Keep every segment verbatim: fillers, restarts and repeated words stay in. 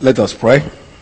Let us pray.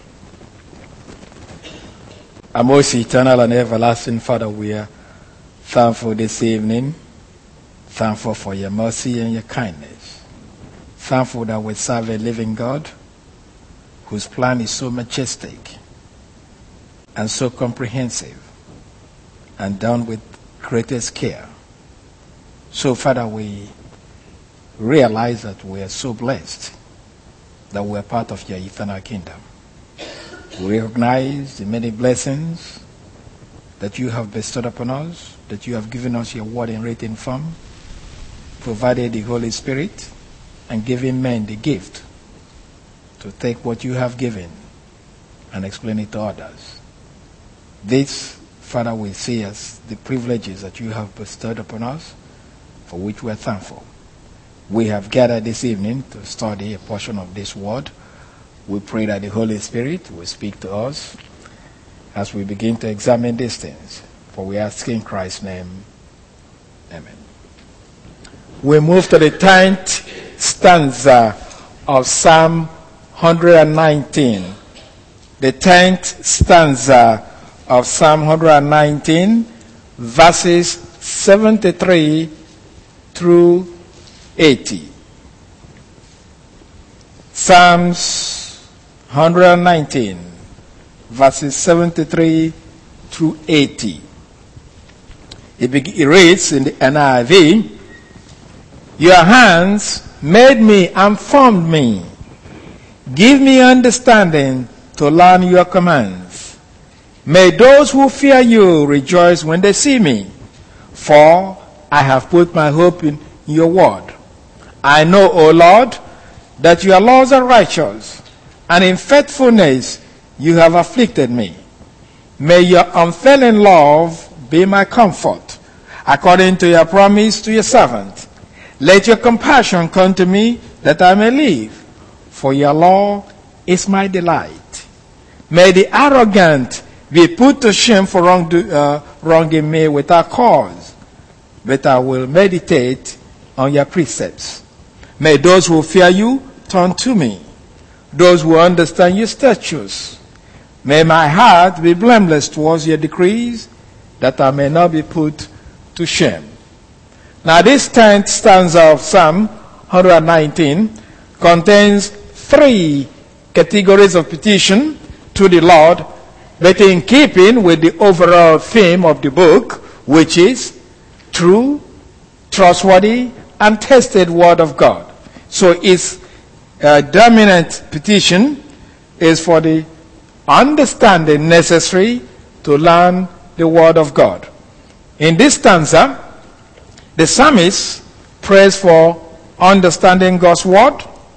Our most eternal and everlasting Father, we are thankful this evening, thankful for your mercy and your kindness, thankful that we serve a living God whose plan is so majestic and so comprehensive and done with greatest care. So, Father, we realize that we are so blessed that we are part of your eternal kingdom. We recognize the many blessings that you have bestowed upon us, that you have given us your word in written form, provided the Holy Spirit, and given men the gift to take what you have given and explain it to others. This, Father, we see as the privileges that you have bestowed upon us, for which we are thankful. We have gathered this evening to study a portion of this word. We pray that the Holy Spirit will speak to us as we begin to examine these things. For we ask in Christ's name. Amen. We move to the tenth stanza of Psalm one nineteen. The tenth stanza of Psalm one nineteen, verses seventy-three through eighty. Psalms one nineteen, verses seventy-three through eighty. It, be- it reads in the N I V, "Your hands made me and formed me. Give me understanding to learn your commands. May those who fear you rejoice when they see me, for I have put my hope in your word. I know, O Lord, that your laws are righteous, and in faithfulness you have afflicted me. May your unfailing love be my comfort, according to your promise to your servant. Let your compassion come to me, that I may live, for your law is my delight. May the arrogant be put to shame for wrong, uh, wronging me without cause, but I will meditate on your precepts. May those who fear you turn to me, those who understand your statutes. May my heart be blameless towards your decrees, that I may not be put to shame." Now this tenth stanza of Psalm one nineteen contains three categories of petition to the Lord, but in keeping with the overall theme of the book, which is true, trustworthy, and tested word of God. So its uh, dominant petition is for the understanding necessary to learn the word of God. In this stanza, the psalmist prays for understanding God's word,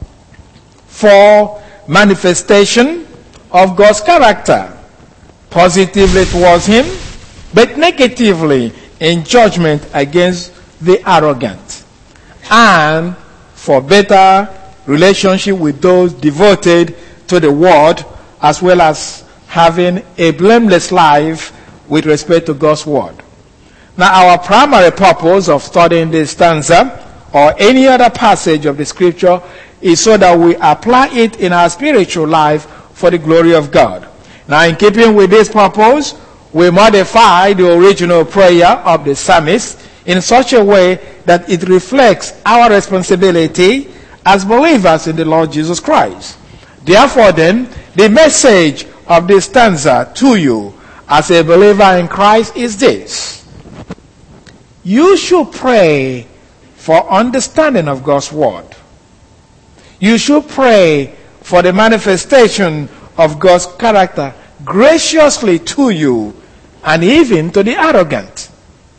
for manifestation of God's character, positively towards him, but negatively in judgment against the arrogant, and for better relationship with those devoted to the word, as well as having a blameless life with respect to God's word. Now, our primary purpose of studying this stanza or any other passage of the scripture is so that we apply it in our spiritual life for the glory of God. Now, in keeping with this purpose, we modify the original prayer of the psalmist in such a way that it reflects our responsibility as believers in the Lord Jesus Christ. Therefore then, the message of this stanza to you as a believer in Christ is this: you should pray for understanding of God's word. You should pray for the manifestation of God's character graciously to you and even to the arrogant.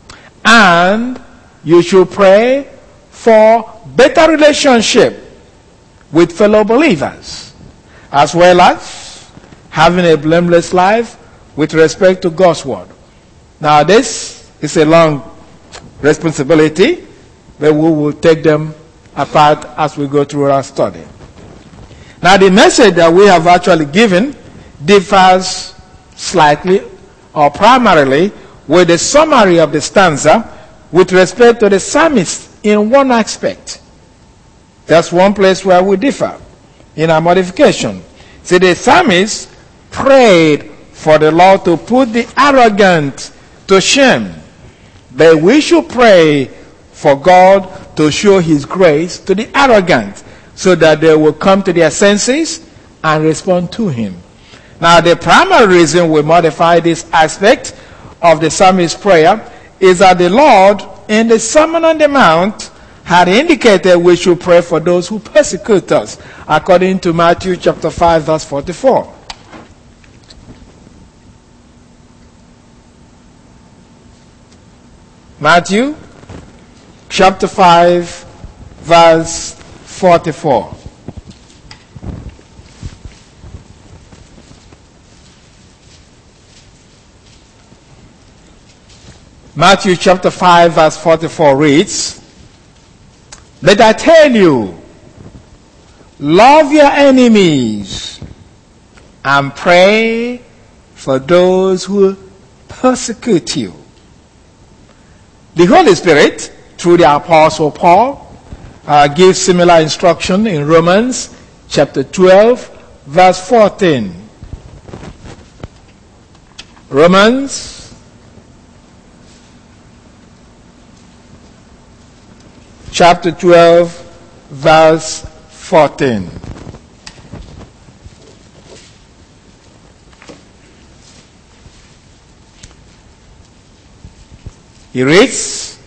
And you should pray for better relationship with fellow believers, as well as having a blameless life with respect to God's word. Now this is a long responsibility, but we will take them apart as we go through our study. Now the message that we have actually given differs slightly or primarily with the summary of the stanza with respect to the psalmist in one aspect. That's one place where we differ in our modification. See, the psalmist prayed for the Lord to put the arrogant to shame. But we should pray for God to show his grace to the arrogant so that they will come to their senses and respond to him. Now, the primary reason we modify this aspect of the psalmist's prayer is that the Lord in the Sermon on the Mount had indicated we should pray for those who persecute us, according to Matthew chapter five, verse forty-four. Matthew chapter five, verse forty-four. Matthew chapter five, verse forty-four reads, "But I tell you, love your enemies and pray for those who persecute you." The Holy Spirit, through the Apostle Paul, uh, gives similar instruction in Romans chapter twelve, verse fourteen. Romans chapter twelve, verse fourteen. He reads,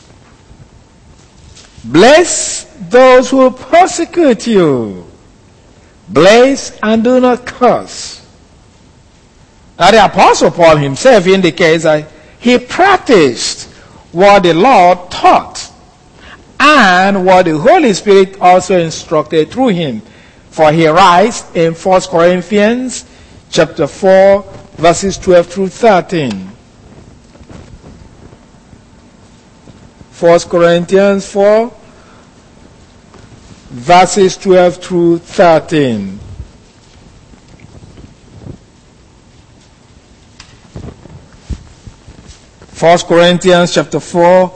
"Bless those who persecute you. Bless and do not curse." Now the Apostle Paul himself indicates that he practiced what the Lord taught and what the Holy Spirit also instructed through him. For he writes in First Corinthians chapter four, verses twelve through thirteen. First Corinthians four, verses twelve through thirteen. First Corinthians chapter four,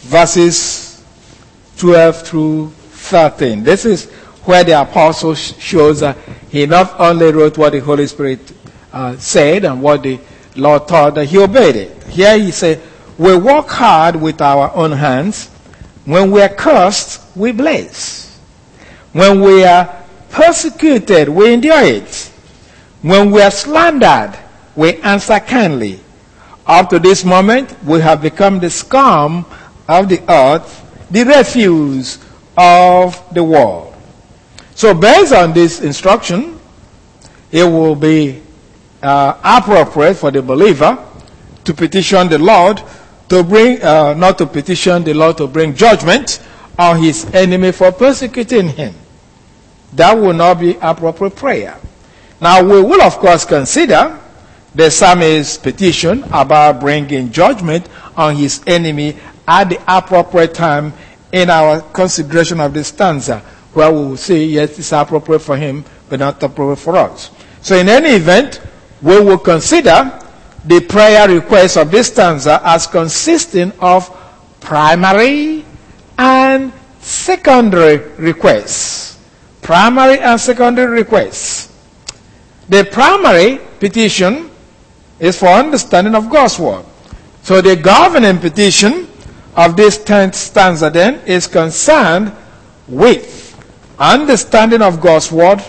verses twelve through thirteen. This is where the apostle shows that he not only wrote what the Holy Spirit uh, said and what the Lord taught, that he obeyed it. Here he said, "We work hard with our own hands. When we are cursed, we bless. When we are persecuted, we endure it. When we are slandered, we answer kindly. Up to this moment, we have become the scum of the earth, the refuse of the world." So based on this instruction, it will be uh, appropriate for the believer to petition the Lord to bring, uh, not to petition the Lord to bring judgment on his enemy for persecuting him. That will not be appropriate prayer. Now we will of course consider the psalmist's petition about bringing judgment on his enemy at the appropriate time in our consideration of this stanza, where we will say, yes, it's appropriate for him, but not appropriate for us. So in any event, we will consider the prayer request of this stanza as consisting of primary and secondary requests. Primary and secondary requests. The primary petition is for understanding of God's word. So the governing petition of this tenth stanza then is concerned with understanding of God's word.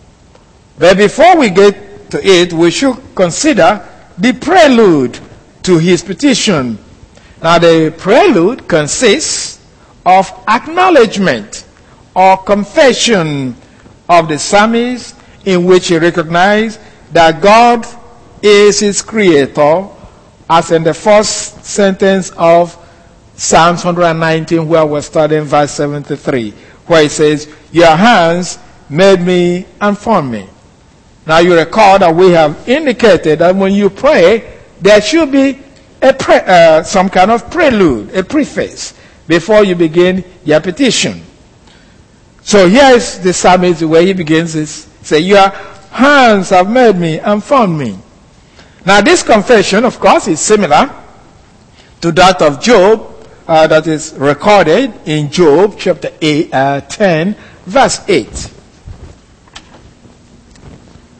But before we get to it, we should consider the prelude to his petition. Now the prelude consists of acknowledgement or confession of the psalmist, in which he recognized that God is his creator, as in the first sentence of Psalms one nineteen, where we're studying verse seventy-three, where it says, "Your hands made me and formed me." Now you recall that we have indicated that when you pray, there should be a pre- uh, some kind of prelude, a preface, before you begin your petition. So here is the psalmist, the way he begins is, say, "Your hands have made me and formed me." Now this confession, of course, is similar to that of Job, uh, that is recorded in Job chapter eight, uh, ten, verse eight.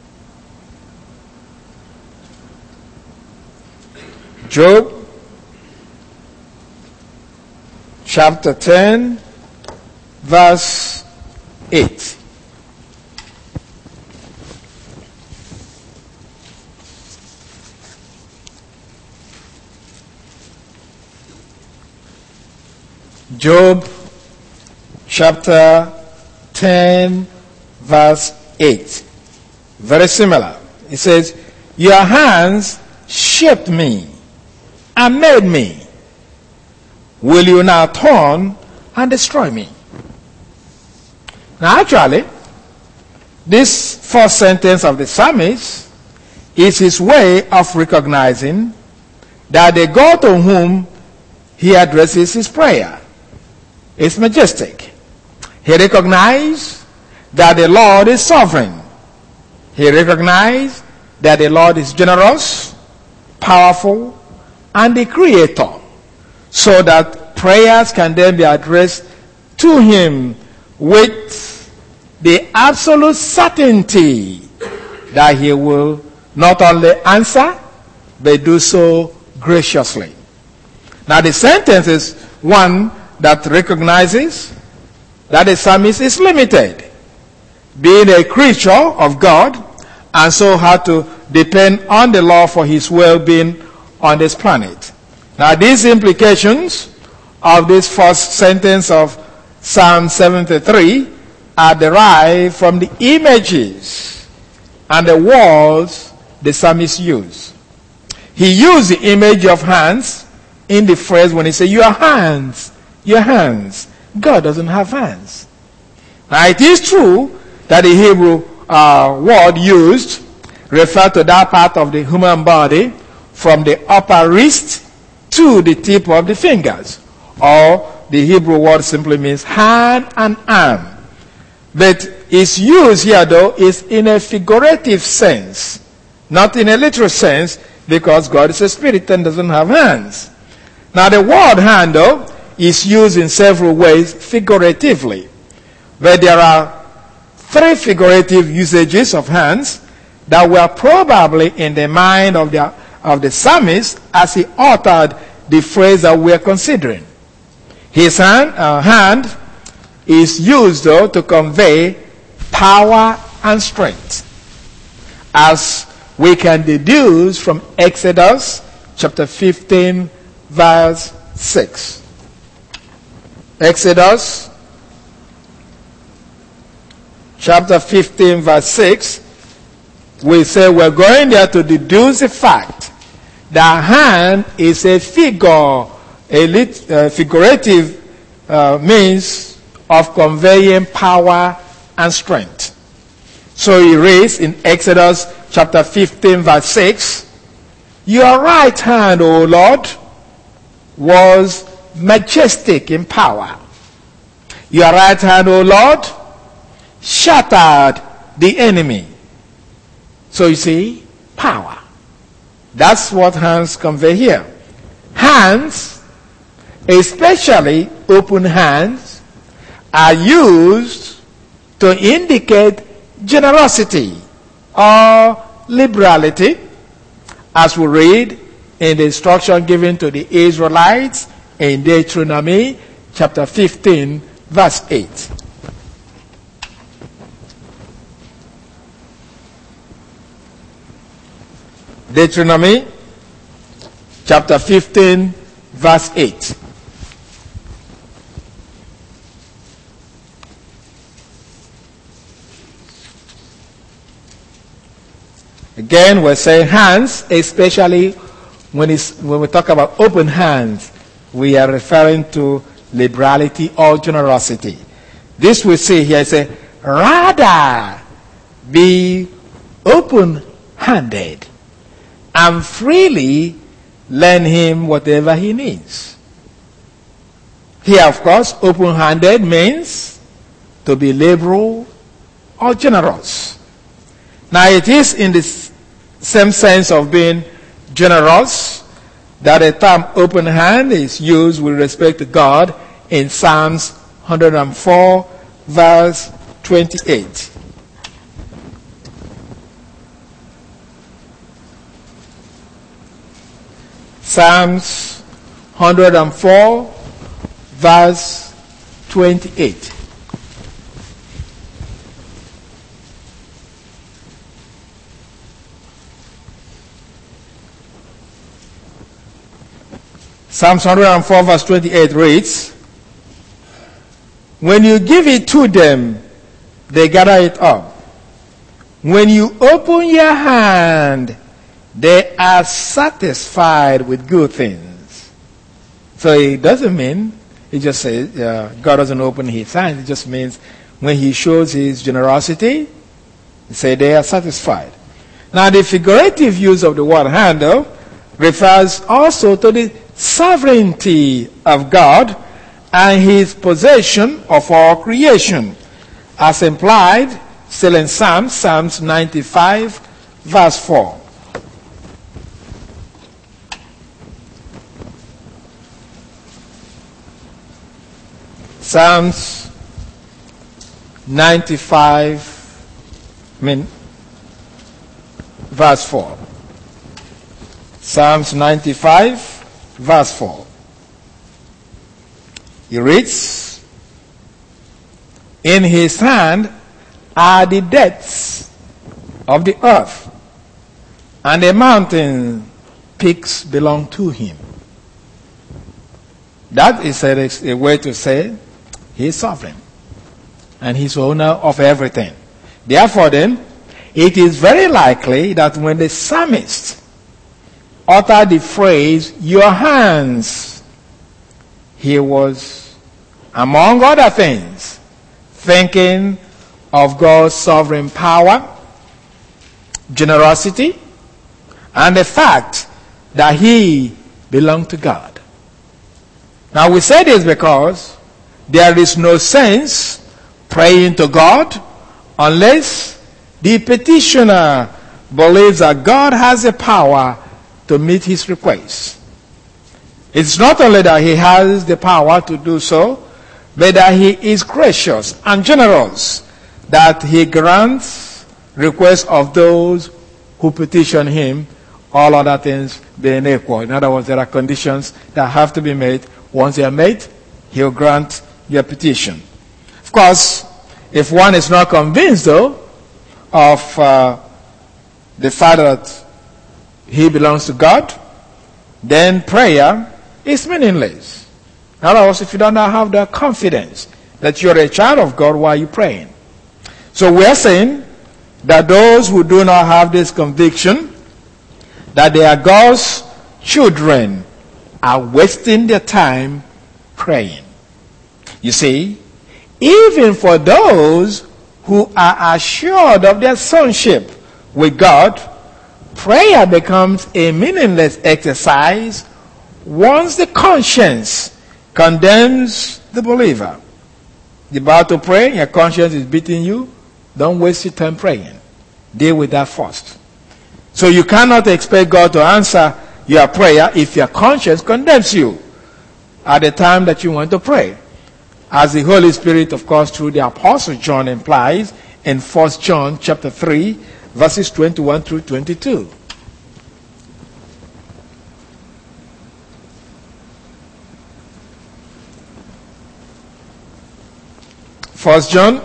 Job chapter ten, verse eight. Job chapter ten, verse eight. Very similar. It says, your hands shaped me and made me. Will you now turn and destroy me? Now actually, this first sentence of the psalmist is his way of recognizing that the God to whom he addresses his prayer is majestic. He recognizes that the Lord is sovereign. He recognizes that the Lord is generous, powerful, and the creator, so that prayers can then be addressed to him with the absolute certainty that he will not only answer, but do so graciously. Now the sentence is one that recognizes that the psalmist is limited, being a creature of God, and so had to depend on the Lord for his well-being on this planet. Now these implications of this first sentence of Psalm seventy-three are derived from the images and the words the psalmist used. He used the image of hands in the phrase when he said, your hands, your hands. God doesn't have hands. Now it is true that the Hebrew uh, word used referred to that part of the human body from the upper wrist to the tip of the fingers. Or the Hebrew word simply means hand and arm. But its use here though is in a figurative sense, not in a literal sense, because God is a spirit and doesn't have hands. Now the word hand though is used in several ways figuratively. But there are three figurative usages of hands that were probably in the mind of the, of the psalmist as he uttered the phrase that we are considering. His hand, uh, hand is used though to convey power and strength, as we can deduce from Exodus chapter fifteen, verse six. Exodus chapter fifteen, verse six, we say we're going there to deduce the fact that hand is a figure, a lit, uh, figurative uh, means of conveying power and strength. So he reads in Exodus chapter fifteen, verse six, your right hand, O Lord, was majestic in power. Your right hand, O Lord, shattered the enemy. So you see, power. That's what hands convey here. Hands, especially open hands, are used to indicate generosity or liberality, as we read in the instruction given to the Israelites in Deuteronomy chapter fifteen, verse eight. Deuteronomy chapter fifteen, verse eight. Again, we're saying hands, especially when, it's, when we talk about open hands, we are referring to liberality or generosity. This we see here, say, rather be open-handed and freely lend him whatever he needs. Here, of course, open-handed means to be liberal or generous. Now, it is in the same sense of being generous that the term open hand is used with respect to God in Psalms one hundred four, verse twenty-eight. Psalms one hundred four, verse twenty-eight. Psalms one hundred four, verse twenty-eight reads, "When you give it to them, they gather it up. When you open your hand, they are satisfied with good things." So it doesn't mean, it just says, uh, God doesn't open his hands. It just means when he shows his generosity, he say they are satisfied. Now the figurative use of the word handle refers also to the sovereignty of God and his possession of all creation, as implied still in Psalms, Psalms ninety-five, verse four. Psalms ninety-five, I mean, verse four. Psalms ninety-five, verse four. He reads, "In his hand are the depths of the earth, and the mountain peaks belong to him." That is a, a way to say he is sovereign and he's owner of everything. Therefore then, it is very likely that when the psalmist uttered the phrase, "your hands," he was, among other things, thinking of God's sovereign power, generosity, and the fact that he belonged to God. Now we say this because there is no sense praying to God unless the petitioner believes that God has the power to meet his requests. It's not only that he has the power to do so, but that he is gracious and generous, that he grants requests of those who petition him, all other things being equal. In other words, there are conditions that have to be made. Once they are made, he will grant your petition. Of course, if one is not convinced, though, of uh, the fact that he belongs to God, then prayer is meaningless. In other words, if you do not have the confidence that you're a child of God, why are you praying? So we are saying that those who do not have this conviction that they are God's children are wasting their time praying. You see, even for those who are assured of their sonship with God, prayer becomes a meaningless exercise once the conscience condemns the believer. You're about to pray, your conscience is beating you. Don't waste your time praying. Deal with that first. So you cannot expect God to answer your prayer if your conscience condemns you at the time that you want to pray. As the Holy Spirit, of course, through the Apostle John implies in First John chapter three, verses twenty-one through twenty-two. First John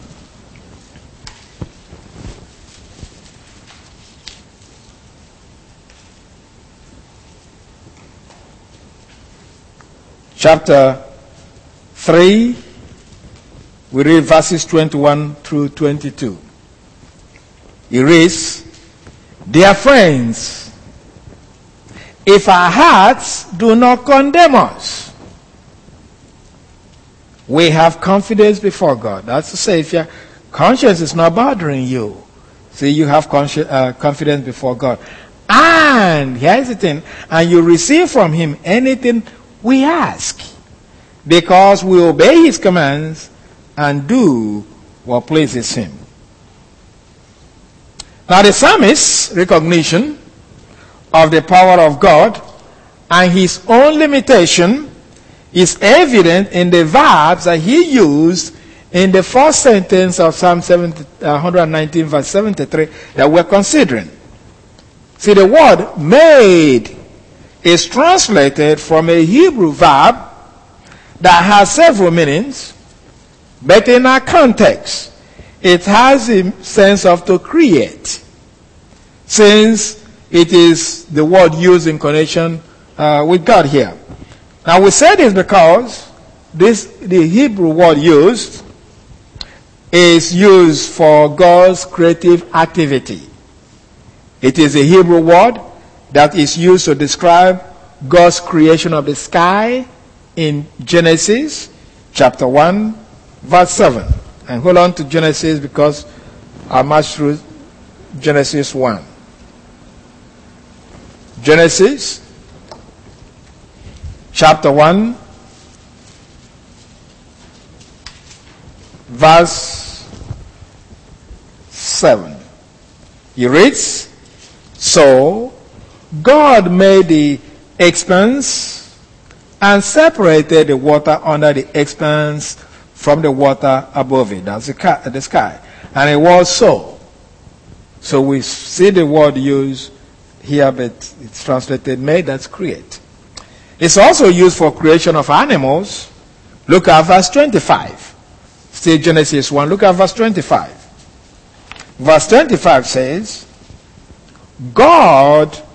chapter three, we read verses twenty-one through twenty-two. He reads, "Dear friends, if our hearts do not condemn us, we have confidence before God." That's to say, if your conscience is not bothering you, see, you have consci- uh, confidence before God. And, here's the thing, and you receive from him anything we ask, because we obey his commands and do what pleases him. Now the psalmist's recognition of the power of God and his own limitation is evident in the verbs that he used in the first sentence of Psalm one nineteen, verse seventy-three, that we're considering. See, the word made is translated from a Hebrew verb that has several meanings, but in our context, it has a sense of to create, since it is the word used in connection uh, with God here. Now we say this because this the Hebrew word used is used for God's creative activity. It is a Hebrew word that is used to describe God's creation of the sky in Genesis chapter one, verse seven. And hold on to Genesis because I'll march through Genesis one. Genesis chapter one, verse seven. He reads, "So God made the expanse and separated the water under the expanse from the water above it." That's the, the sky. And it was so. So we see the word used here, but it's translated made, that's create. It's also used for creation of animals. Look at verse twenty-five. Still Genesis one. Look at verse twenty-five. Verse twenty-five says, God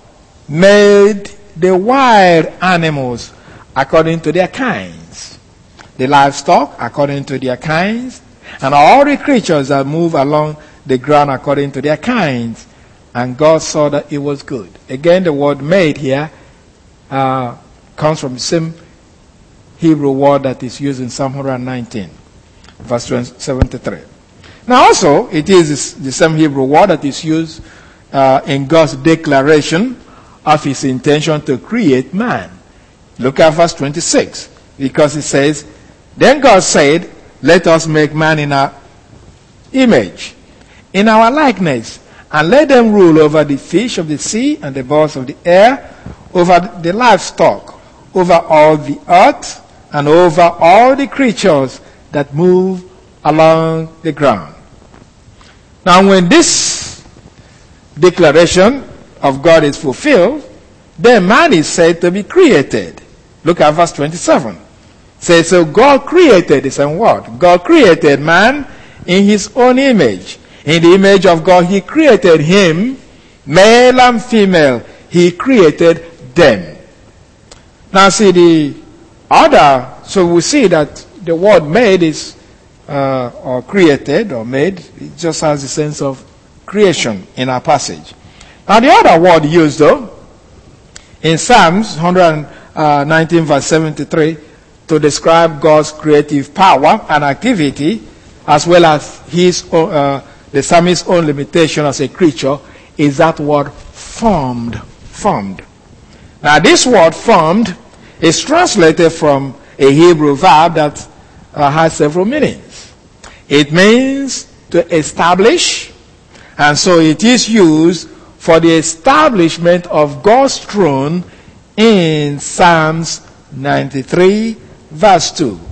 made the wild animals according to their kinds, the livestock according to their kinds, and all the creatures that move along the ground according to their kinds. And God saw that it was good. Again, the word made here uh, comes from the same Hebrew word that is used in Psalm one nineteen, verse seventy-three. Now also, it is the same Hebrew word that is used uh, in God's declaration of his intention to create man. Look at verse twenty-six, because it says, "Then God said, let us make man in our image, in our likeness, and let them rule over the fish of the sea and the birds of the air, over the livestock, over all the earth, and over all the creatures that move along the ground." Now when this declaration of God is fulfilled, then man is said to be created. Look at verse twenty-seven. It says, so God created, the same word. God created man in his own image. In the image of God, he created him, male and female. He created them. Now see the other, so we see that the word made is, uh, or created or made, it just has the sense of creation in our passage. Now the other word used though, in Psalms one nineteen verse seventy-three, to describe God's creative power and activity, as well as his own, uh, the psalmist's own limitation as a creature, is that word formed. Formed. Now this word formed is translated from a Hebrew verb that uh, has several meanings. It means to establish, and so it is used for the establishment of God's throne in Psalms ninety-three verse two.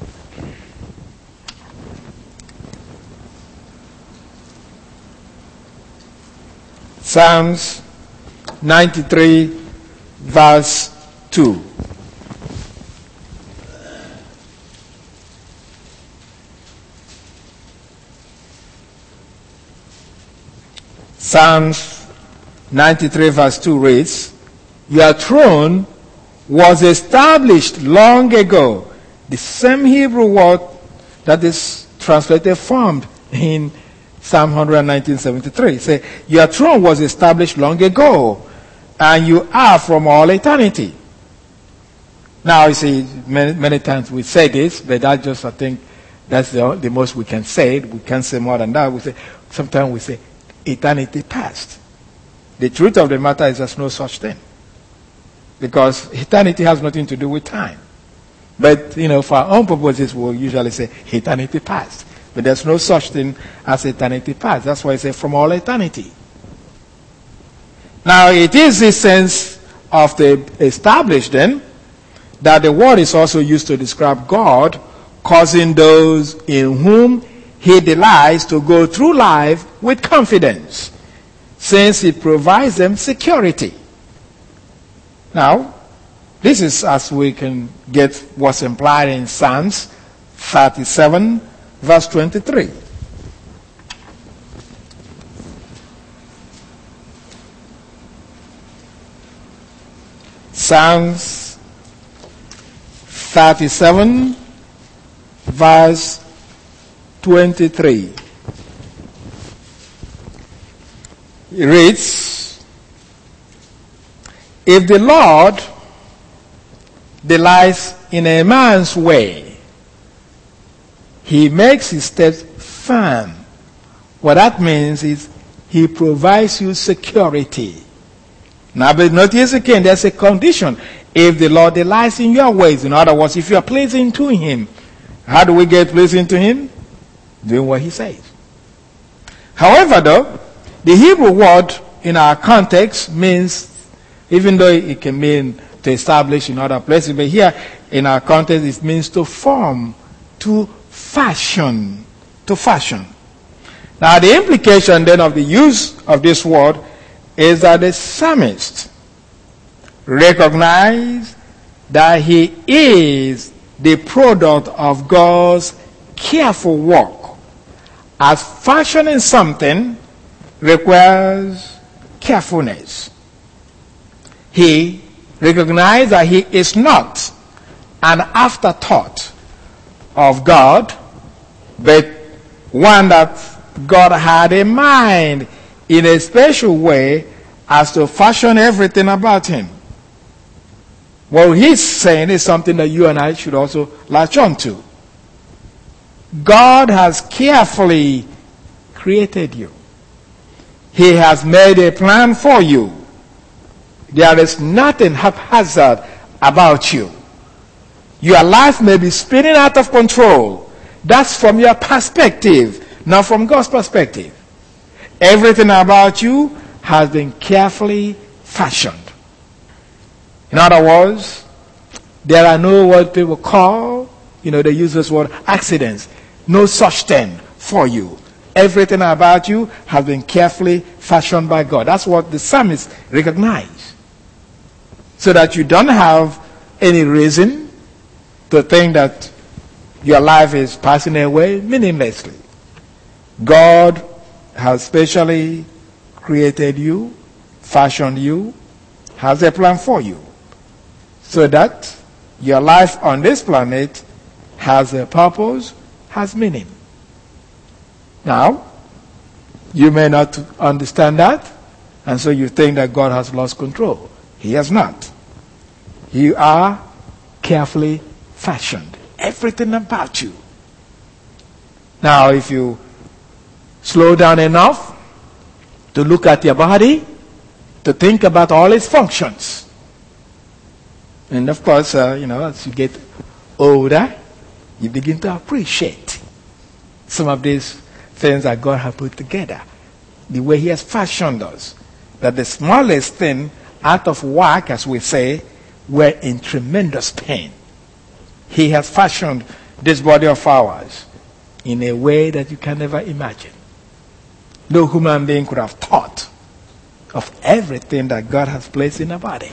Psalms ninety-three verse two. Psalms ninety-three verse two reads, "Your throne was established long ago." The same Hebrew word that is translated formed in Psalm one nineteen seventy-three. Say, your throne was established long ago, and you are from all eternity. Now, you see, many, many times we say this, but I just, I think, that's the, the most we can say. We can't say more than that. We say, sometimes we say, eternity past. The truth of the matter is there's no such thing. Because eternity has nothing to do with time. But, you know, for our own purposes, we'll usually say eternity past. But there's no such thing as eternity past. That's why I say from all eternity. Now, it is this sense of the established then, that the word is also used to describe God causing those in whom he delights to go through life with confidence, since it provides them security. Now, this is as we can get what's implied in Psalms thirty-seven, verse twenty-three. Psalms thirty-seven, verse twenty-three. It reads, "If the Lord delights in a man's way, he makes his steps firm." What that means is he provides you security. Now, but notice again, there's a condition. If the Lord delights in your ways, in other words, if you are pleasing to him, how do we get pleasing to him? Doing what he says. However, though, the Hebrew word in our context means, even though it can mean to establish in other places, but here in our context it means to form, to fashion, to fashion. Now, the implication then of the use of this word is that the psalmist recognized that he is the product of God's careful work, as fashioning something requires carefulness. He recognized that he is not an afterthought of God, but one that God had in mind in a special way as to fashion everything about him. What he's saying is something that you and I should also latch on to. God has carefully created you. He has made a plan for you. There is nothing haphazard about you. Your life may be spinning out of control. That's from your perspective, not from God's perspective. Everything about you has been carefully fashioned. In other words, there are no what people call, you know, they use this word, accidents. No such thing for you. Everything about you has been carefully fashioned by God. That's what the psalmist recognized. So that you don't have any reason to think that your life is passing away meaninglessly. God has specially created you, fashioned you, has a plan for you, so that your life on this planet has a purpose, has meaning. Now, you may not understand that, and so you think that God has lost control. He has not. You are carefully fashioned. Everything about you. Now, if you slow down enough to look at your body, to think about all its functions. And of course, uh, you know, as you get older, you begin to appreciate some of these things that God has put together. The way he has fashioned us. That the smallest thing out of whack, as we say, we're in tremendous pain. He has fashioned this body of ours in a way that you can never imagine. No human being could have thought of everything that God has placed in a body.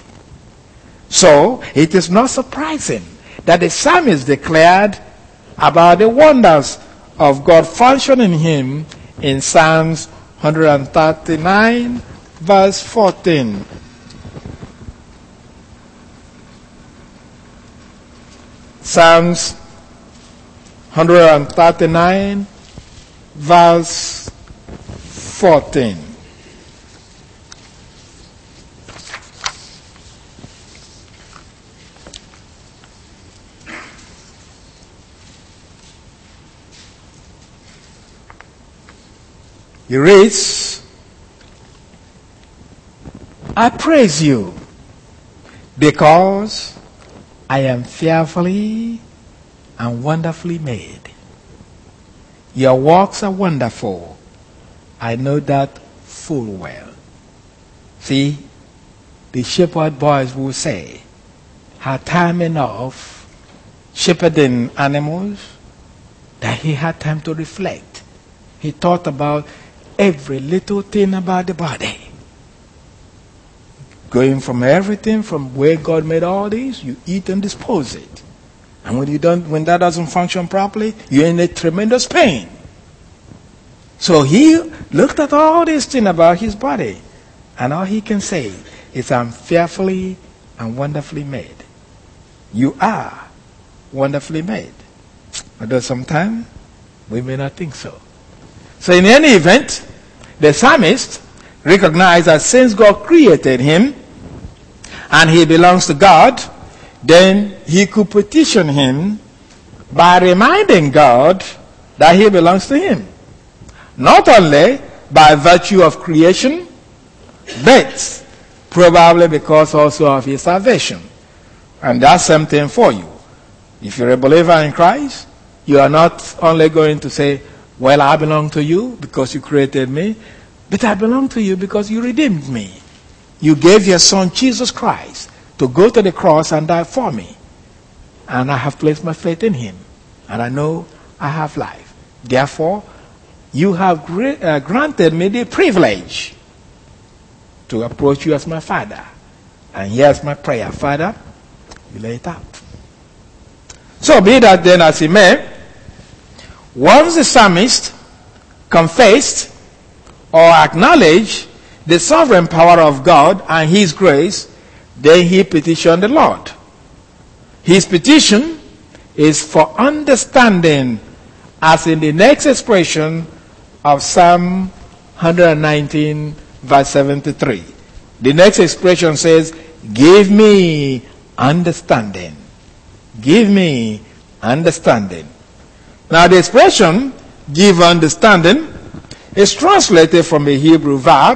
So, it is not surprising that the psalmist declared about the wonders of God functioning him in Psalms one thirty-nine, verse fourteen. Psalms one thirty-nine, verse fourteen. He reads, I praise you because I am fearfully and wonderfully made. Your works are wonderful. I know that full well. See, the shepherd boys will say, had time enough shepherding animals that he had time to reflect. He thought about every little thing about the body. going from everything from where God made all these, you eat and dispose it. And when you don't, when that doesn't function properly, you're in a tremendous pain. So he looked at all these things about his body, and all he can say is, I'm fearfully and wonderfully made. You are wonderfully made. Although sometimes we may not think so. So in any event, the psalmist recognized that since God created him and he belongs to God, then he could petition him by reminding God that he belongs to him. Not only by virtue of creation, but probably because also of his salvation. And that's something for you. If you're a believer in Christ, you are not only going to say, well, I belong to you because you created me, but I belong to you because you redeemed me. You gave your son Jesus Christ to go to the cross and die for me. And I have placed my faith in him. And I know I have life. Therefore, you have gra- uh, granted me the privilege to approach you as my Father. And here's my prayer. Father, you lay it out. So be that then as he may, once the psalmist confessed or acknowledged the sovereign power of God and his grace, then he petitioned the Lord. His petition is for understanding, as in the next expression of Psalm one nineteen, verse seventy-three. The next expression says, give me understanding. Give me understanding. Now the expression, give understanding, is translated from a Hebrew verb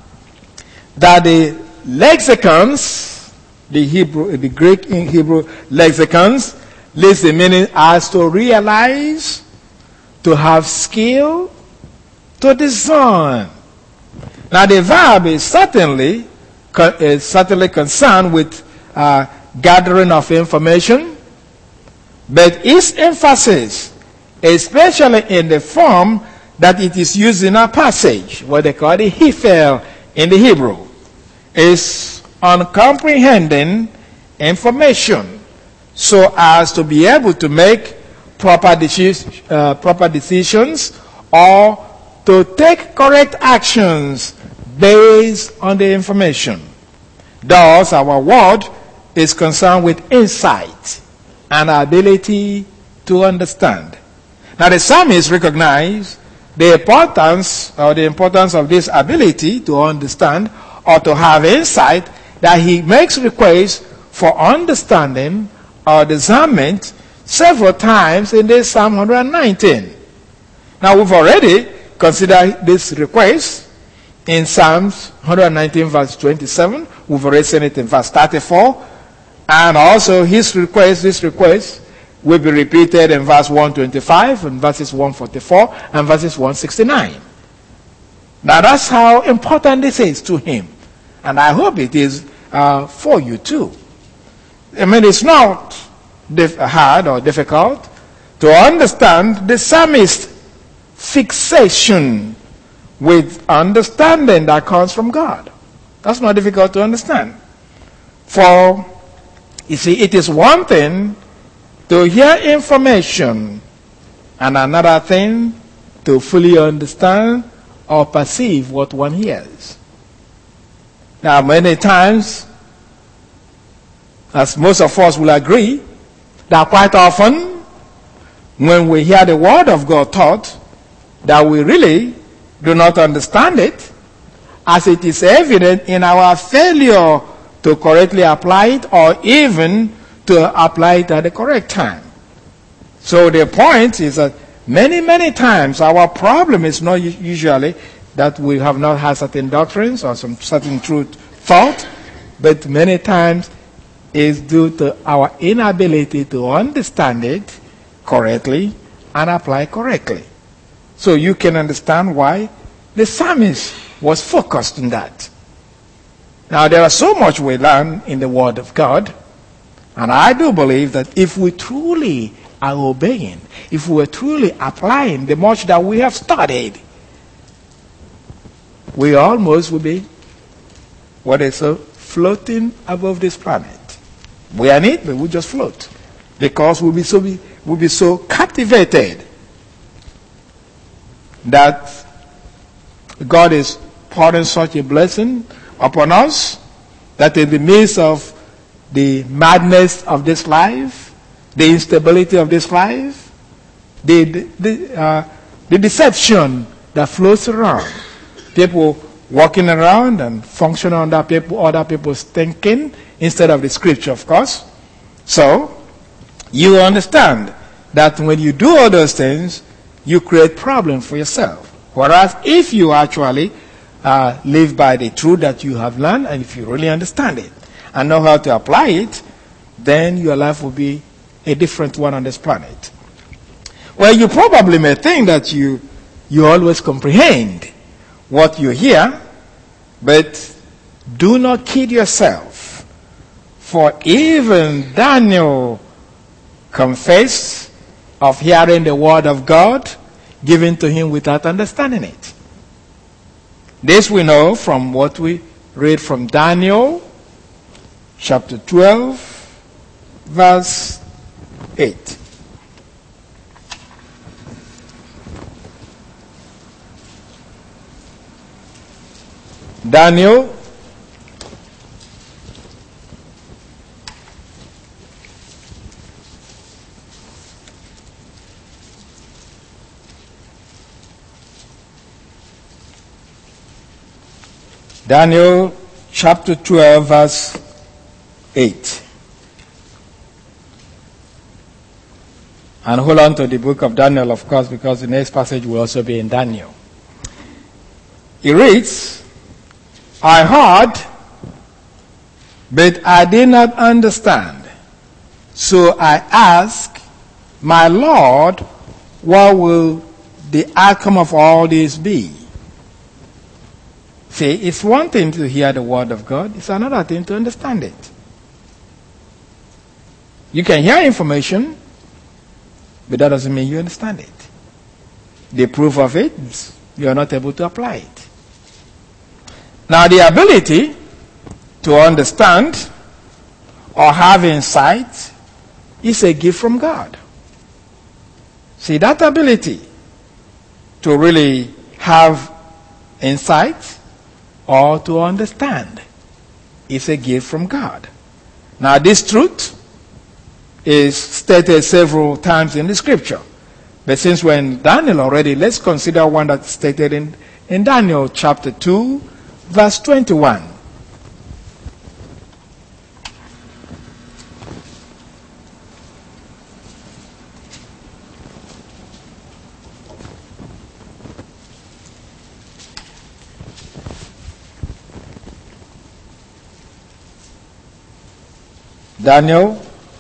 that the lexicons, the Hebrew, the Greek in Hebrew lexicons, list the meaning as to realize, to have skill, to discern. Now the verb is certainly is certainly concerned with uh, gathering of information, but its emphasis, especially in the form that it is used in our passage, what they call the Hiphel in the Hebrew, is on comprehending information so as to be able to make proper, deci- uh, proper decisions or to take correct actions based on the information. Thus, our word is concerned with insight and ability to understand. Now, the psalmist recognized the importance or the importance of this ability to understand or to have insight, that he makes requests for understanding or discernment several times in this Psalm one nineteen. Now, we've already considered this request in Psalms one nineteen, verse twenty-seven. We've already seen it in verse thirty-four. And also his request, this request, will be repeated in verse one twenty-five, and verses one forty-four, and verses one sixty-nine. Now that's how important this is to him. And I hope it is uh, for you too. I mean, it's not dif- hard or difficult to understand the psalmist's fixation with understanding that comes from God. That's not difficult to understand. For, you see, it is one thing to hear information and another thing to fully understand or perceive what one hears. Now, many times, as most of us will agree, that quite often, when we hear the word of God taught, that we really do not understand it, as it is evident in our failure to correctly apply it or even to apply it at the correct time. So the point is that many, many times our problem is not usually that we have not had certain doctrines or some certain truth thought, but many times is due to our inability to understand it correctly and apply correctly. So you can understand why the psalmist was focused on that. Now there is so much we learn in the Word of God, and I do believe that if we truly are obeying, if we are truly applying the much that we have studied, we almost will be what is so floating above this planet. We are in it, but we just float. Because we'll be so, be, we'll be so captivated that God is pouring such a blessing upon us that in the midst of the madness of this life, the instability of this life, the, the, the, uh, the deception that flows around, people walking around and functioning under people, other people's thinking instead of the scripture, of course. So, you understand that when you do all those things, you create problems for yourself. Whereas if you actually uh, live by the truth that you have learned, and if you really understand it and know how to apply it, then your life will be a different one on this planet. Well, you probably may think that you you always comprehend what you hear, but do not kid yourself. For even Daniel confessed of hearing the word of God given to him without understanding it. This we know from what we read from Daniel chapter twelve, verse eight. Daniel Daniel chapter twelve, verse eight. And hold on to the book of Daniel, of course, because the next passage will also be in Daniel. It reads, I heard, but I did not understand. So I asked, my Lord, what will the outcome of all this be? See, it's one thing to hear the word of God, it's another thing to understand it. You can hear information, but that doesn't mean you understand it. The proof of it is you are not able to apply it. Now, the ability to understand or have insight is a gift from God. See, that ability to really have insight or to understand is a gift from God. Now, this truth is stated several times in the scripture. But since we're in Daniel already, let's consider one that's stated in, in Daniel chapter two, verse twenty-one. Daniel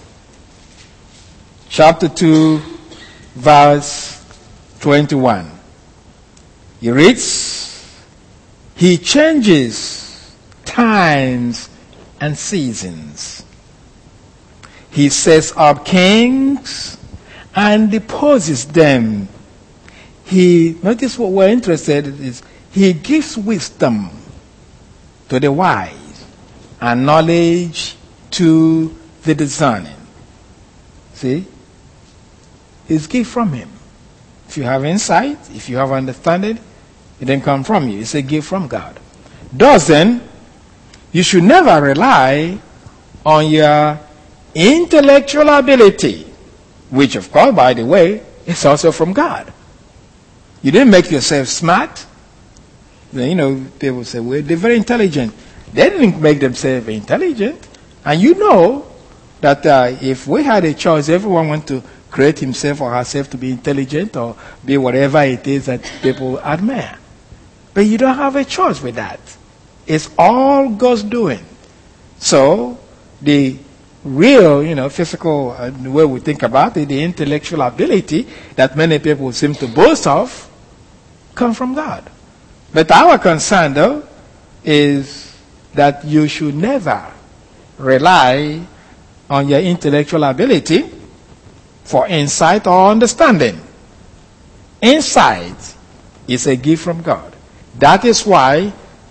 chapter two, verse twenty-one. He reads, He changes times and seasons. He sets up kings and deposes them. He, notice what we're interested in is, he gives wisdom to the wise and knowledge to the discerning. See? It's gift from him. If you have insight, if you have understanding, it didn't come from you. It's a gift from God. Thus then, you should never rely on your intellectual ability, which of course, by the way, is also from God. You didn't make yourself smart. You know, people say, well, they're very intelligent. They didn't make themselves intelligent. And you know that uh, if we had a choice, everyone wants to create himself or herself to be intelligent or be whatever it is that people admire. But you don't have a choice with that. It's all God's doing. So, the real, you know, physical, uh, the way we think about it, the intellectual ability that many people seem to boast of, come from God. But our concern, though, is that you should never rely on your intellectual ability for insight or understanding. Insight is a gift from God. That is why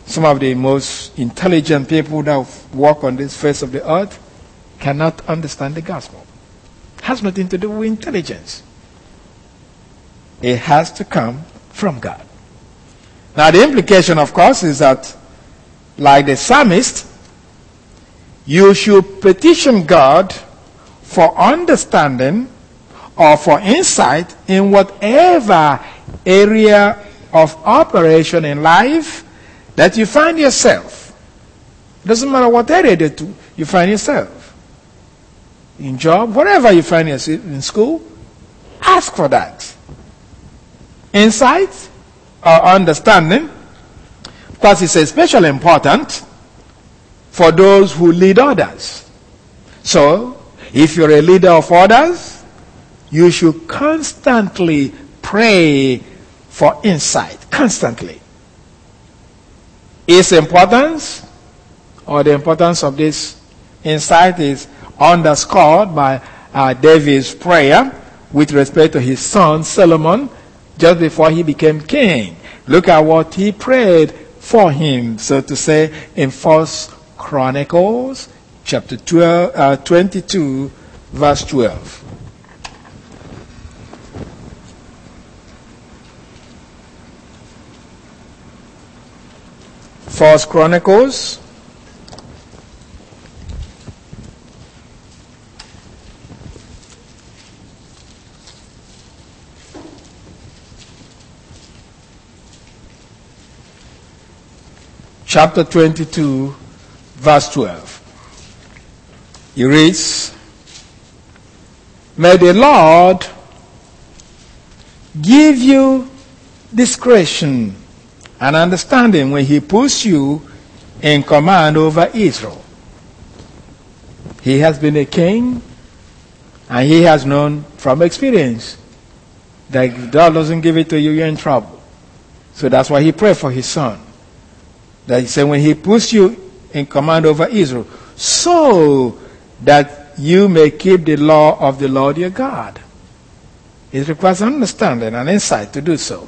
Some of the most intelligent people that walk on this face of the earth cannot understand the gospel. It has nothing to do with intelligence. It has to come from God. Now the implication, of course, is that, like the psalmist, you should petition God for understanding or for insight in whatever area of operation in life that you find yourself. It doesn't matter what area that you find yourself. In job, wherever you find yourself, in school, ask for that. Insight or understanding, because it's especially important for those who lead others. So, if you're a leader of others, you should constantly pray for insight. Constantly. Its importance, or the importance of this insight, is underscored by uh, David's prayer with respect to his son Solomon just before he became king. Look at what he prayed for him, so to say, in First Chronicles chapter twelve, uh, twenty-two, verse twelve. First Chronicles chapter twenty-two, verse twelve. He reads, "May the Lord give you discretion and understanding when he puts you in command over Israel." He has been a king, and he has known from experience that if God doesn't give it to you, you're in trouble. So that's why he prayed for his son. That he said, when he puts you in command over Israel, so that you may keep the law of the Lord your God. It requires understanding and insight to do so.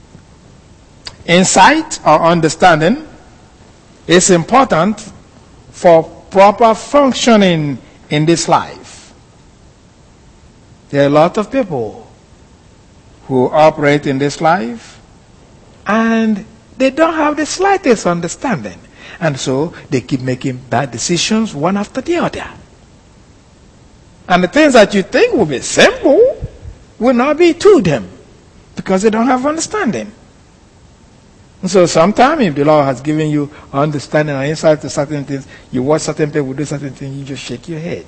Insight or understanding is important for proper functioning in this life. There are a lot of people who operate in this life and they don't have the slightest understanding. And so they keep making bad decisions one after the other. And the things that you think will be simple will not be to them because they don't have understanding. And so sometimes if the Lord has given you understanding and insight to certain things, you watch certain people do certain things, you just shake your head.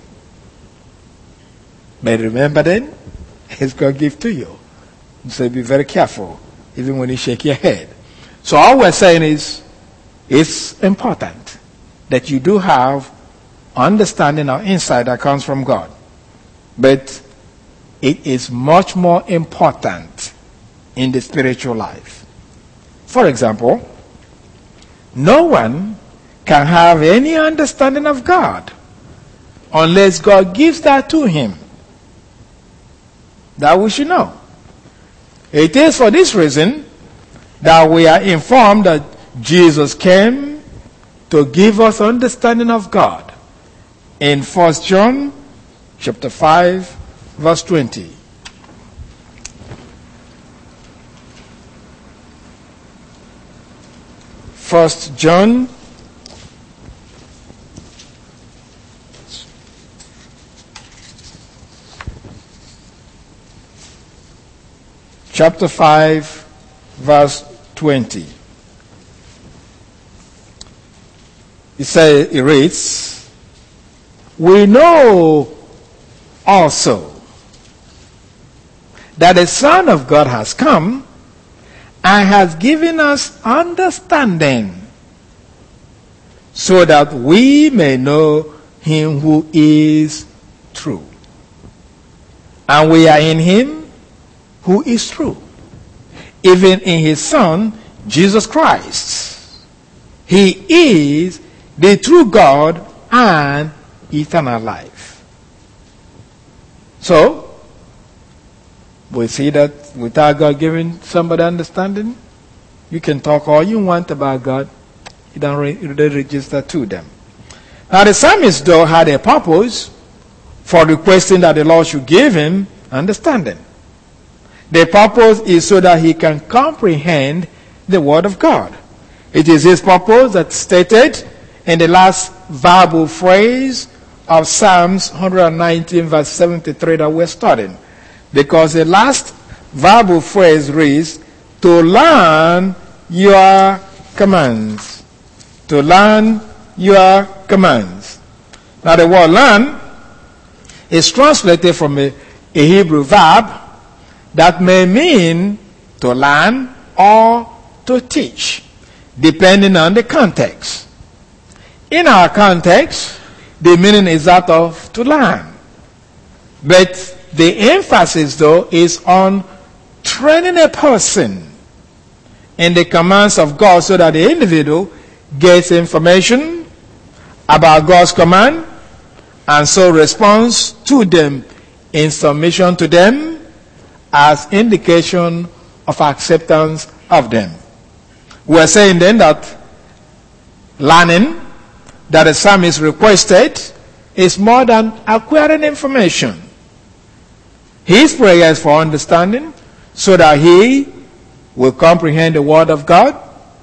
But remember then, it's God give to you. So be very careful, even when you shake your head. So all we're saying is, it's important that you do have understanding or insight that comes from God. But it is much more important in the spiritual life. For example, no one can have any understanding of God unless God gives that to him. That we should know. It is for this reason that we are informed that Jesus came to give us understanding of God. In First John chapter five, verse twenty. First John chapter five, verse twenty. It says, it reads, "We know also that the Son of God has come and has given us understanding, so that we may know him who is true. And we are in him who is true, even in his Son, Jesus Christ. He is the true God and eternal life." So, we see that without God giving somebody understanding, you can talk all you want about God, He don't re- register to them. Now the psalmist, though, had a purpose for requesting that the Lord should give him understanding. The purpose is so that he can comprehend the word of God. It is his purpose that's stated in the last verbal phrase of Psalms one nineteen verse seventy-three that we're studying. Because the last verbal phrase reads, to learn your commands. To learn your commands. Now the word learn is translated from a, a Hebrew verb that may mean to learn or to teach, depending on the context. In our context, the meaning is that of to learn. But the emphasis, though, is on training a person in the commands of God so that the individual gets information about God's command and so responds to them in submission to them as indication of acceptance of them. We are saying then that learning that the psalmist requested is more than acquiring information. His prayer is for understanding so that he will comprehend the word of God.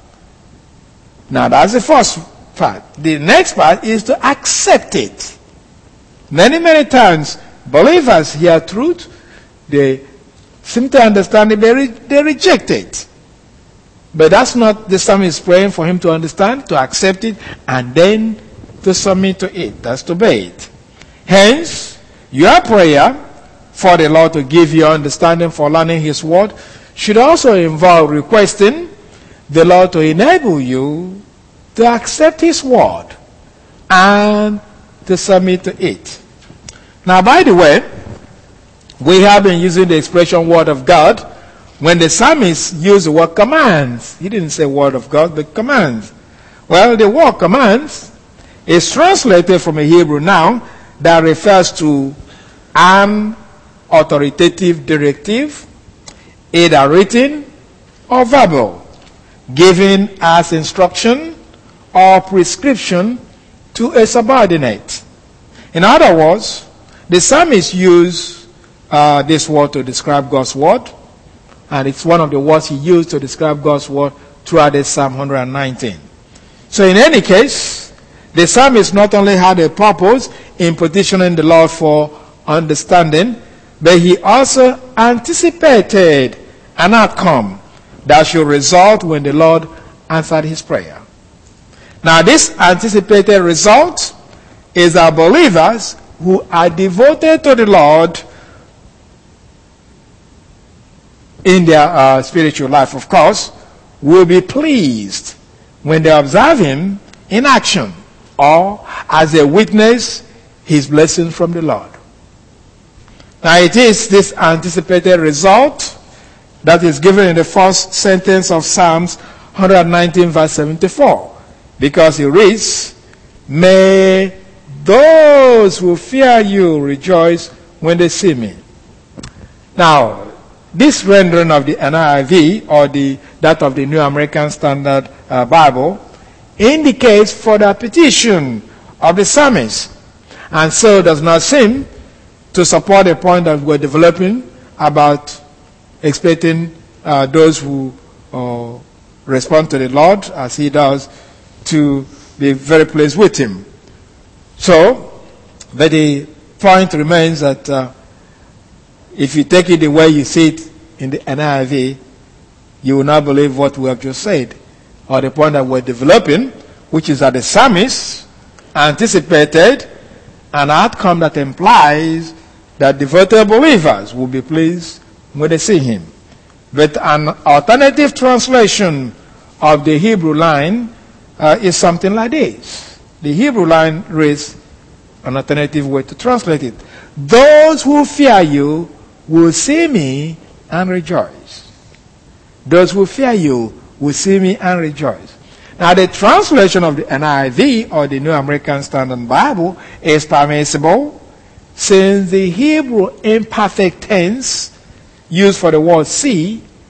Now that's the first part. The next part is to accept it. Many, many times believers hear truth, they seem to understand it, they, re- they reject it. But that's not the psalmist praying for him to understand, to accept it, and then to submit to it. That's to obey it. Hence, your prayer for the Lord to give you understanding for learning his word should also involve requesting the Lord to enable you to accept his word and to submit to it. Now, by the way, we have been using the expression word of God when the psalmist used the word commands. He didn't say word of God, but commands. Well, the word commands is translated from a Hebrew noun that refers to an authoritative directive, either written or verbal, given as instruction or prescription to a subordinate. In other words, the psalmist used uh, this word to describe God's word, and it's one of the words he used to describe God's word throughout this Psalm one nineteen. So in any case, the psalmist not only had a purpose in petitioning the Lord for understanding, but he also anticipated an outcome that should result when the Lord answered his prayer. Now this anticipated result is that believers who are devoted to the Lord in their uh, spiritual life, of course, will be pleased when they observe him in action or as they witness his blessing from the Lord. Now it is this anticipated result that is given in the first sentence of Psalms one nineteen verse seventy-four, because it reads, may those who fear you rejoice when they see me. Now, this rendering of the N I V or the that of the New American Standard uh, Bible indicates further petition of the psalmist, and so does not seem to support the point that we're developing about expecting uh, those who uh, respond to the Lord as he does to be very pleased with him. So, but the point remains that uh, if you take it the way you see it in the N I V, you will not believe what we have just said, or the point that we're developing, which is that the psalmist anticipated an outcome that implies that devoted believers will be pleased when they see him. But an alternative translation of the Hebrew line uh, is something like this. The Hebrew line reads, an alternative way to translate it, those who fear you will see me and rejoice. Those who fear you will see me and rejoice. Now the translation of the N I V or the New American Standard Bible is permissible, since the Hebrew imperfect tense used for the word see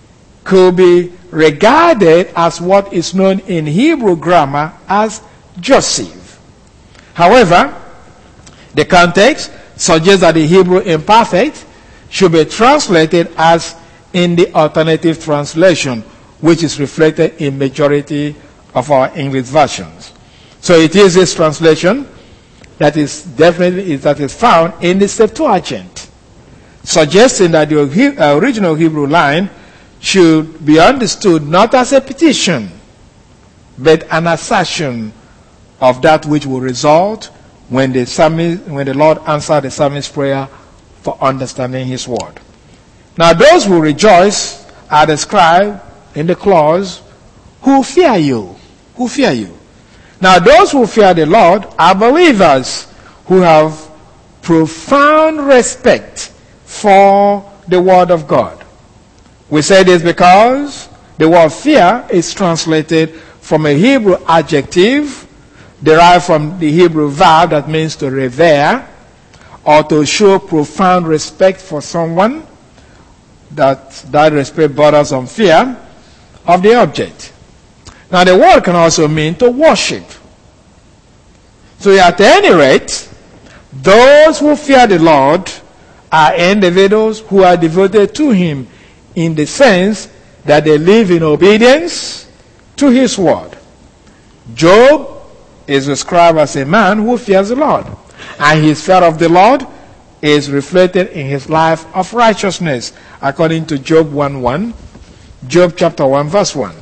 could be regarded as what is known in Hebrew grammar as Joseph. However, the context suggests that the Hebrew imperfect should be translated as in the alternative translation, which is reflected in majority of our English versions. So it is this translation that is definitely that is found in the Septuagint, suggesting that the original Hebrew line should be understood not as a petition, but an assertion of that which will result when the psalmist, when the Lord answered the psalmist's prayer for understanding his word. Now those who rejoice are described in the clause, who fear you, who fear you. Now those who fear the Lord are believers who have profound respect for the word of God. We say this because the word fear is translated from a Hebrew adjective derived from the Hebrew verb that means to revere or to show profound respect for someone. That, that respect borders on fear of the object. Now the word can also mean to worship. So at any rate, those who fear the Lord are individuals who are devoted to him in the sense that they live in obedience to his word. Job is described as a man who fears the Lord, and his fear of the Lord is reflected in his life of righteousness, according to Job one one, Job chapter one verse one.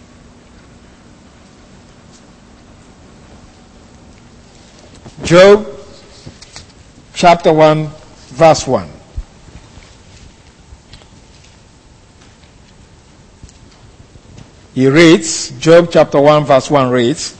Job chapter one verse one. He reads, Job chapter one verse one reads,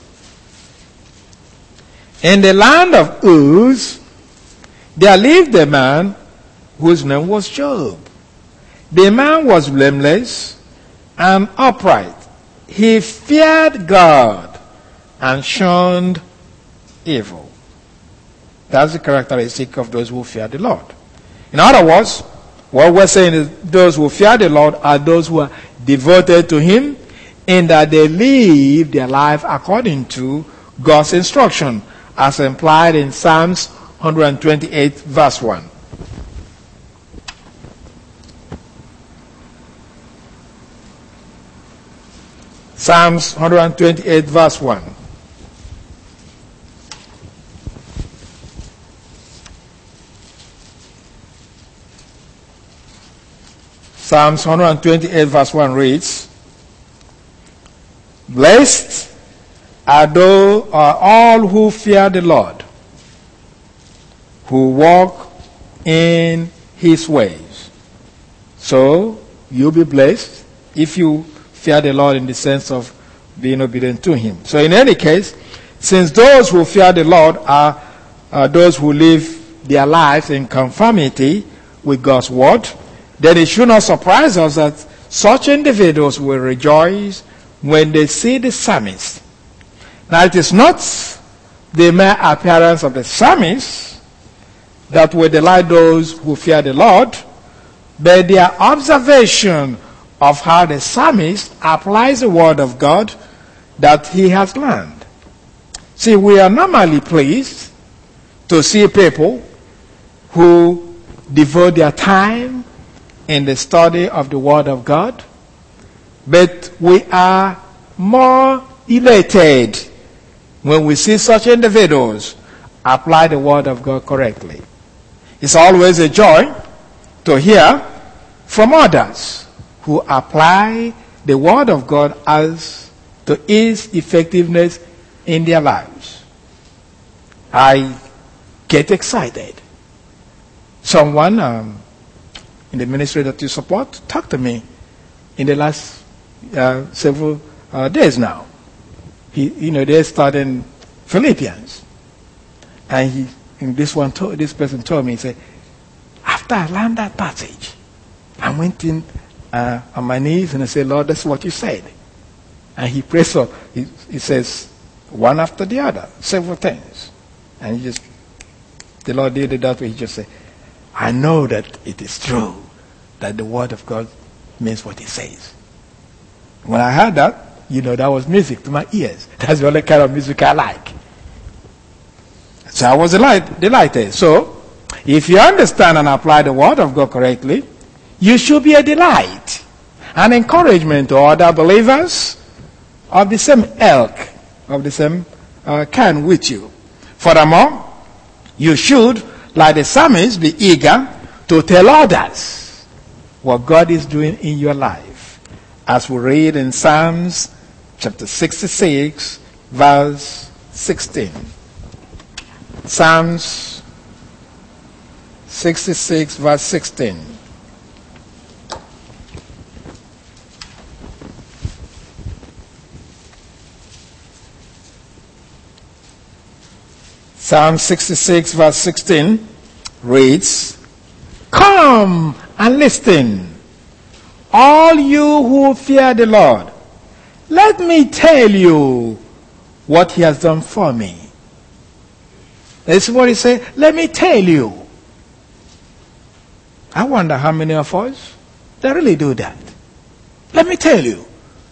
in the land of Uz, there lived a man whose name was Job. The man was blameless and upright. He feared God and shunned evil. That's the characteristic of those who fear the Lord. In other words, what we're saying is those who fear the Lord are those who are devoted to him in that they live their life according to God's instruction, as implied in Psalms one twenty-eight verse one. Psalms one twenty-eight verse one. Psalms one twenty-eight verse one reads, blessed are those are all who fear the Lord, who walk in his ways. So you'll be blessed if you fear the Lord in the sense of being obedient to him. So in any case, since those who fear the Lord are, are those who live their lives in conformity with God's word, then it should not surprise us that such individuals will rejoice when they see the psalmist. Now it is not the mere appearance of the psalmist that will delight those who fear the Lord, but their observation of how the psalmist applies the word of God that he has learned. See, we are normally pleased to see people who devote their time in the study of the word of God, but we are more elated when we see such individuals apply the word of God correctly. It's always a joy to hear from others who apply the word of God as to its effectiveness in their lives. I get excited. Someone um, in the ministry that you support talked to me in the last uh, several uh, days now. He, you know, they're studying Philippians, and he, and this one, told, this person told me, he said, after I learned that passage, I went in uh, on my knees and I said, Lord, that's what you said. And he prays for, he, he says, one after the other, several things, and he just, the Lord did it that way. He just said, I know that it is true that the word of God means what it says. When I heard that, you know, that was music to my ears. That's the only kind of music I like. So I was delight, delighted. So, if you understand and apply the word of God correctly, you should be a delight, an encouragement to other believers of the same ilk, of the same uh, kind with you. Furthermore, you should, like the psalmist, be eager to tell others what God is doing in your life. As we read in Psalms chapter sixty-six, verse sixteen. Psalms sixty-six, verse sixteen. Psalm sixty-six, verse sixteen reads, "Come and listen, all you who fear the Lord. Let me tell you what he has done for me." This is what he said. Let me tell you. I wonder how many of us they really do that. Let me tell you.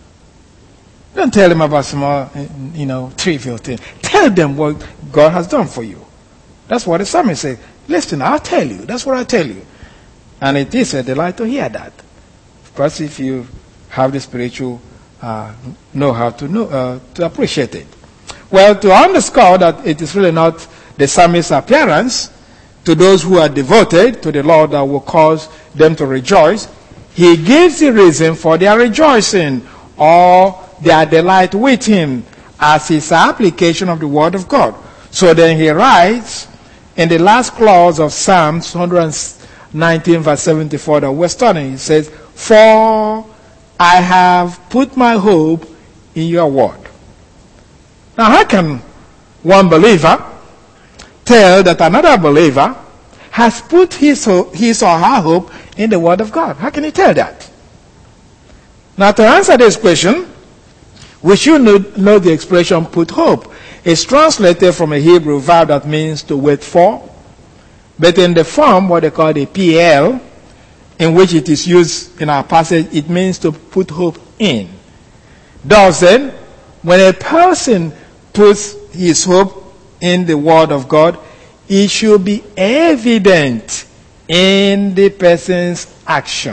Don't tell them about small, you know, trivial things. Tell them what God has done for you. That's what the psalmist said. Listen, I'll tell you. That's what I tell you. And it is a delight to hear that. Of course, if you have the spiritual uh, know how to know uh, to appreciate it. Well, to underscore that it is really not the psalmist's appearance to those who are devoted to the Lord that will cause them to rejoice, he gives the reason for their rejoicing or their delight with him as his application of the word of God. So then he writes in the last clause of Psalms one nineteen, verse seventy-four that we're studying, he says, "For I have put my hope in your word." Now, how can one believer tell that another believer has put his, his or her hope in the word of God? How can he tell that? Now, to answer this question, we should know, know the expression "put hope." It's translated from a Hebrew verb that means to wait for, but in the form, what they call the P L, in which it is used in our passage, it means to put hope in. Thus then, when a person puts his hope in the word of God, it should be evident in the person's action.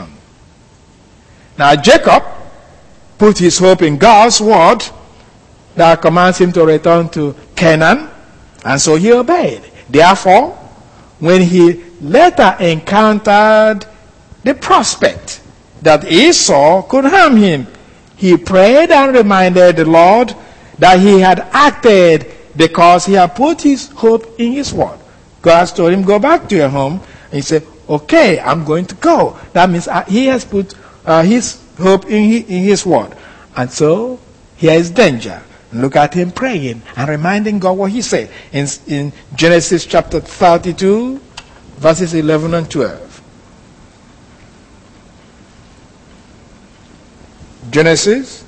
Now, Jacob put his hope in God's word that commands him to return to Canaan, and so he obeyed. Therefore, when he later encountered the prospect that Esau could harm him, he prayed and reminded the Lord that he had acted because he had put his hope in his word. God told him, "Go back to your home." And he said, "Okay, I'm going to go." That means he has put uh, his hope in his, in his word. And so, here is danger. Look at him praying and reminding God what he said in, in Genesis chapter thirty-two, verses eleven and twelve. Genesis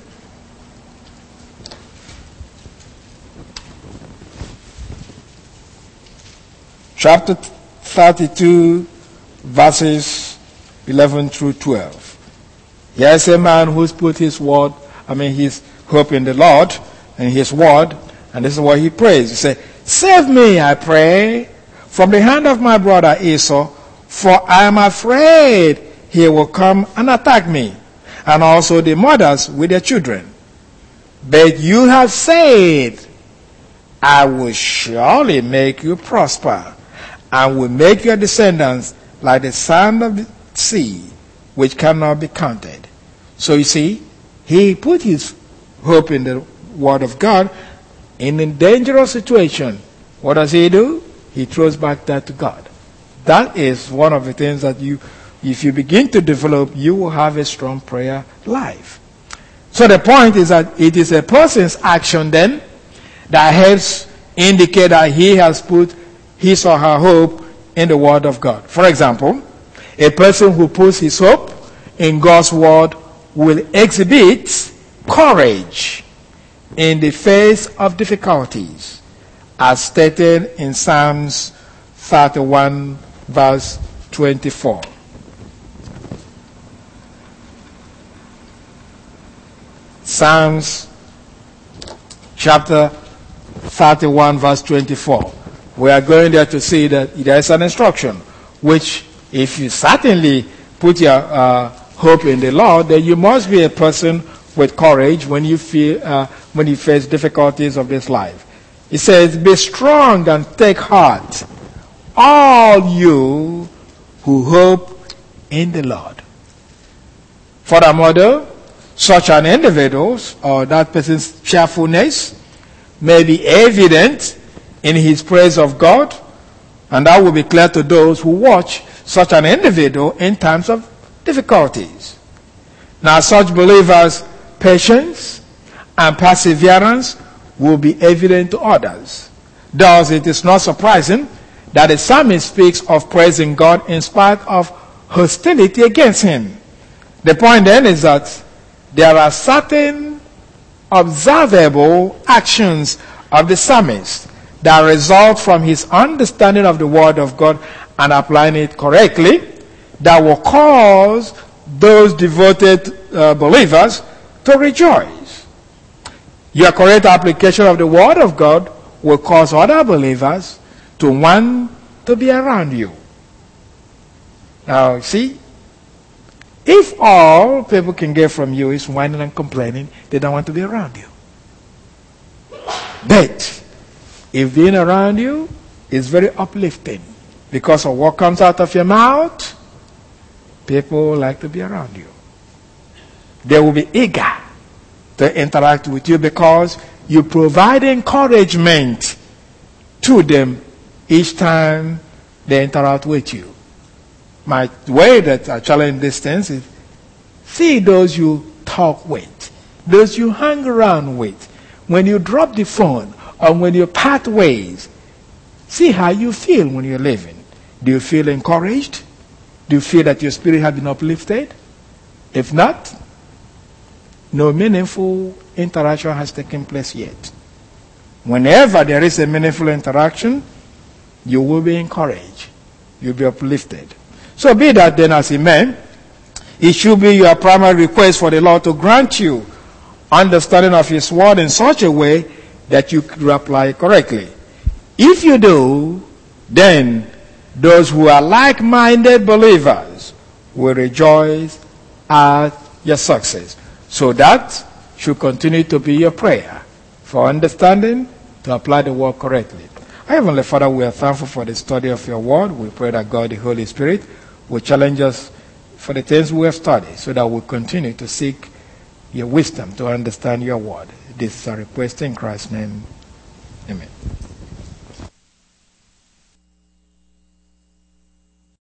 chapter thirty-two, verses eleven through twelve. Here is a man who's put his word, I mean his hope in the Lord and his word, and this is what he prays. He said, "Save me, I pray, from the hand of my brother Esau, for I am afraid he will come and attack me, and also the mothers with their children. But you have said, I will surely make you prosper, and will make your descendants like the sand of the sea, which cannot be counted." So you see, he put his hope in the word of God. In a dangerous situation, what does he do? He throws back that to God. That is one of the things that you, if you begin to develop, you will have a strong prayer life. So the point is that it is a person's action then that helps indicate that he has put his or her hope in the word of God. For example, a person who puts his hope in God's word will exhibit courage in the face of difficulties, as stated in Psalms thirty-one, verse twenty-four. Psalms chapter thirty-one, verse twenty-four. We are going there to see that there is an instruction, which if you certainly put your uh, hope in the Lord, then you must be a person with courage when you feel uh, when you face difficulties of this life. It says, "Be strong and take heart, all you who hope in the Lord." Furthermore, such an individual or that person's cheerfulness may be evident in his praise of God, and that will be clear to those who watch such an individual in times of difficulties. Now, such believers' patience and perseverance will be evident to others. Thus, it is not surprising that the psalmist speaks of praising God in spite of hostility against him. The point then is that there are certain observable actions of the psalmist that result from his understanding of the word of God and applying it correctly that will cause those devoted uh, believers to rejoice. Your correct application of the word of God will cause other believers to want to be around you. Now, see, if all people can get from you is whining and complaining, they don't want to be around you. But if being around you is very uplifting because of what comes out of your mouth, people like to be around you. They will be eager to interact with you because you provide encouragement to them each time they interact with you. My way that I challenge this things is see those you talk with, those you hang around with. When you drop the phone or when you part ways, see how you feel when you're living. Do you feel encouraged? Do you feel that your spirit has been uplifted? If not, no meaningful interaction has taken place yet. Whenever there is a meaningful interaction, you will be encouraged. You'll be uplifted. So be that then as a man, it should be your primary request for the Lord to grant you understanding of His word in such a way that you could apply it correctly. If you do, then those who are like-minded believers will rejoice at your success. So that should continue to be your prayer for understanding to apply the word correctly. Heavenly Father, we are thankful for the study of your word. We pray that God, the Holy Spirit, will challenge us for the things we have studied so that we'll continue to seek your wisdom to understand your word. This is our request in Christ's name.